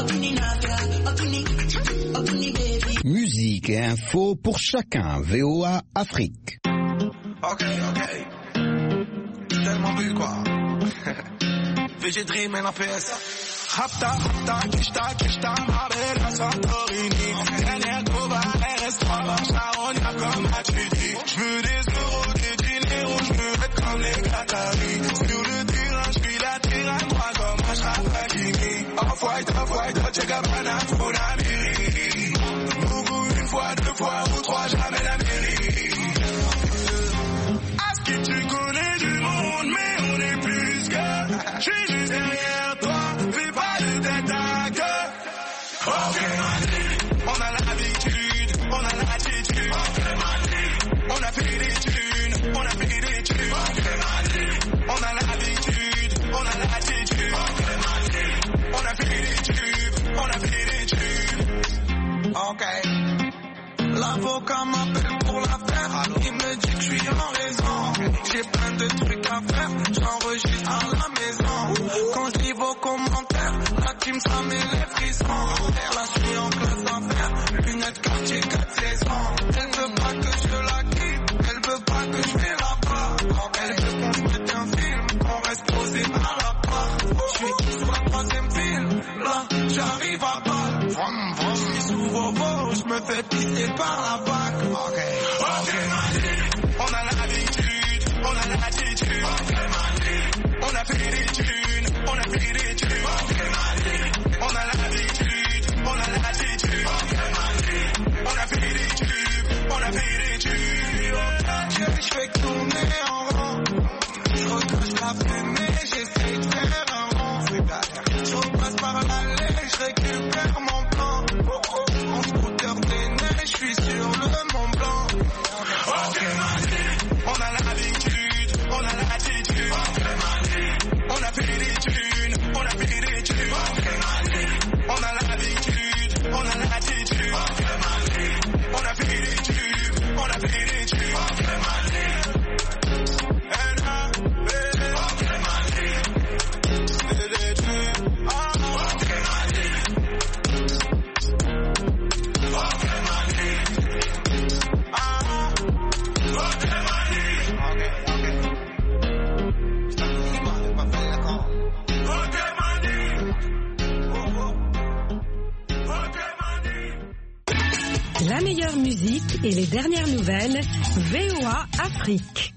Musique et info pour chacun. VOA Afrique. Ok. Tellement vu quoi. VG Dream et la PS. Hafta, kishta, ma belle Santorini. Dernière Cuba, RS3, Barcelone, y'a comme à Tudy. J'veux des euros, des diners, j'veux être comme les Qataris. Sur le terrain, j'suis la tyranne, droit comme Ashraf Hakimi. Off-white, check up, Anna, Funamiri. Beaucoup, une fois, deux fois, ou trois, jamais la mairie. Est-ce que tu connais du monde, mais on est plus que. J'suis juste derrière toi, fais pas de tête à queue. Ok, on a l'habitude, on a l'attitude. On a fait des thunes, on a fait des thunes. On a l'habitude, on a l'attitude. On a fait des tubes, on a fait des tubes. Ok. L'avocat m'appelle pour l'affaire. Il me dit que je suis en raison. J'ai plein de trucs à faire. J'enregistre à la maison. Quand je lis vos commentaires, la team ça met les frissons. Là je suis en classe d'affaires. Lunettes quartier 4 saisons. Elle veut pas que je la quitte. Elle veut pas que je fais la part. Elle veut qu'on se mette un film. Qu'on reste posé à la part. Je suis sur la troisième file. Là j'arrive à balle. Je suis sous vos veaux. Je me fais pisser par la bac. Ok. On a l'habitude, on a l'attitude. On a fait des thunes, on a fait des thunes. On a l'habitude, on a l'attitude. On a fait des tubes, on a fait des tubes. Je fais que tourner en rond. Je recrache la fumée, j'essaye de faire un rond. Je repasse par l'allée, je récupère mon plan. En scooter des neiges, je suis sur le Mont Blanc. On a l'habitude, on a l'attitude. On a fait des thunes, on a fait des tubes. On a l'habitude, on a l'attitude. On a fait des tubes, on a fait des tubes. La meilleure musique et les dernières nouvelles, VOA Afrique.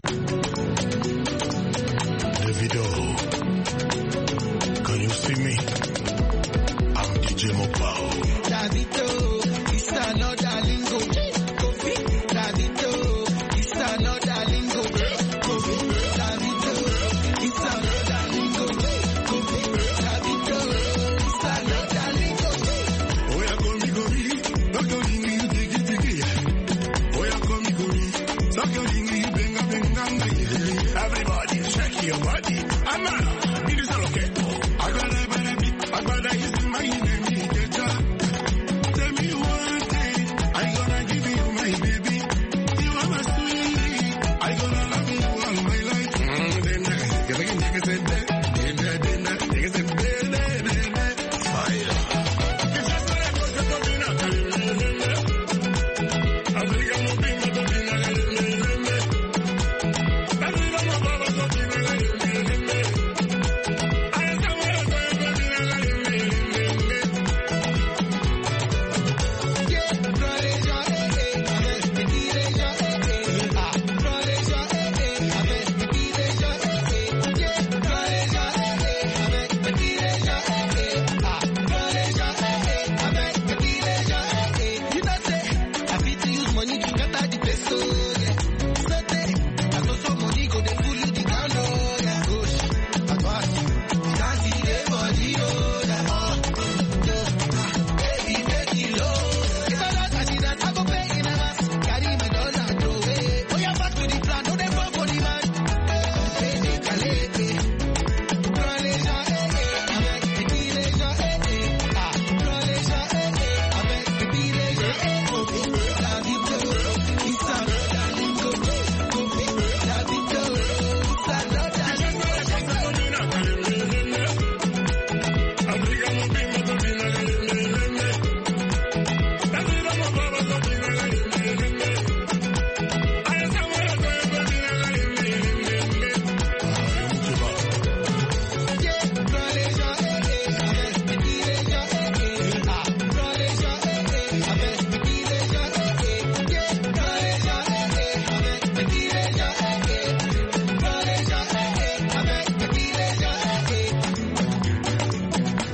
Davido, can you see me? I'm DJ Mopao. Davido, it's another lingo. Davido, it's another lingo. Davido, it's another lingo. Davido, it's another lingo. Oh yeah, go me, not go me. Everybody shake your body. I'm out. It is all okay. I got a beat. I got a hit in my enemy.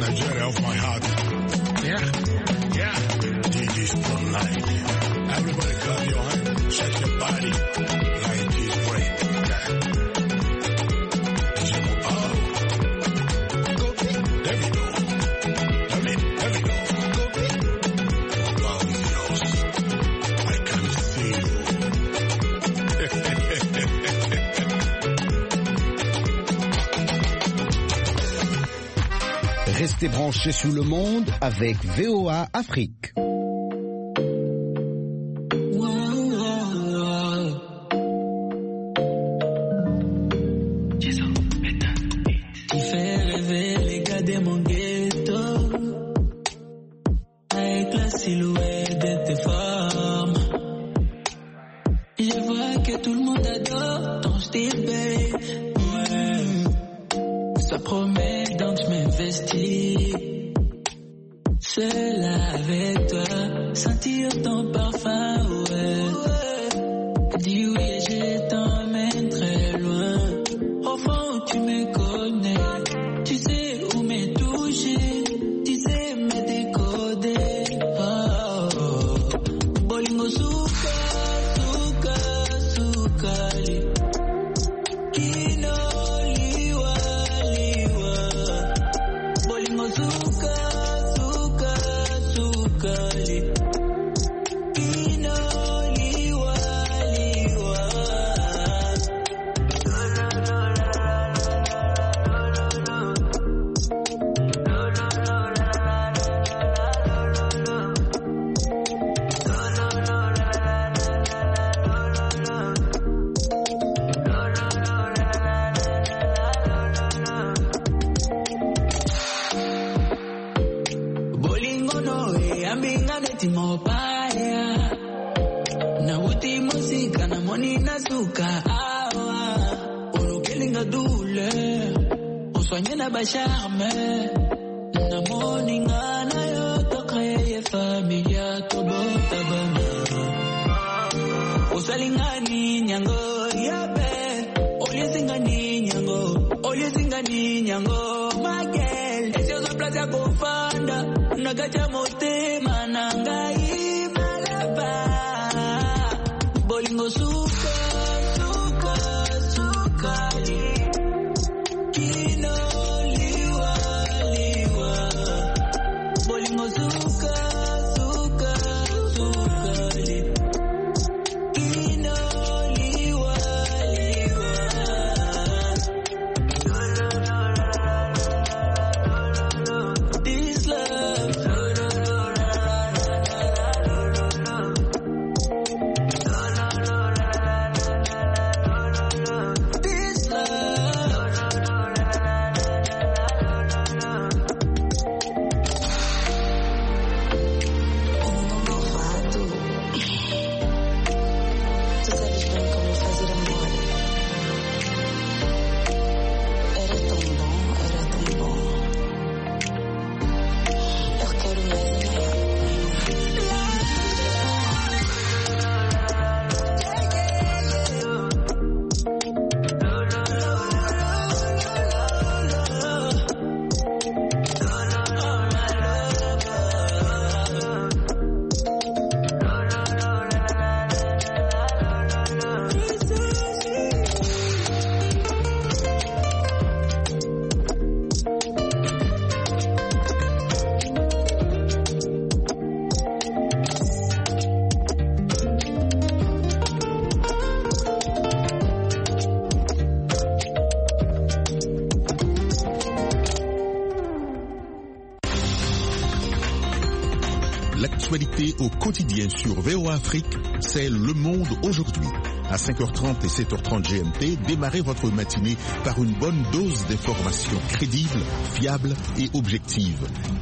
Nigeria of my heart. Yeah. DJ's from life. Everybody clap your hands, shake your body. Life is great. Yeah. DJ Mopao. There we go. There we go. Mopao Dios. I can see you. Restez branchés sous le monde avec VOA Afrique. Tu fais rêver les gars de mon ghetto avec la silhouette de tes formes. Je vois que tout le monde adore ton style, babe. Ouais. Ça promet donc je m'investis. Seul avec toi, sentir ton parfum, ouais. Dis oui et je t'emmène très loin. Au fond tu me connais, tu sais où me toucher, tu sais me décoder. Oh. Bolingo suka, suka, sukali. Kino liwa, liwa. Bolingo suka, suka, sukali. Kino liwa, liwa. Bolingo no ambinga neti mopaya na uti musika na moni na suka awa olokelinga dule oswanye na basharme na moni ngana yo tokreye familia tobota bana osalingani nyango yabe olizingani nyango magel esio plaza kufanda nagacha motema nangai malaba bolingo suka suka sukali kino liwa liwa bolingo suka suka sukali kino liwa liwa. This love, this love. Malvado. Tu sabes bem como fazer amor. Era tão bom, era tão bom. Eu quero mais amor. L'actualité au quotidien sur VOA Afrique, c'est Le Monde aujourd'hui. À 5h30 et 7h30 GMT, démarrez votre matinée par une bonne dose d'informations crédibles, fiables et objectives.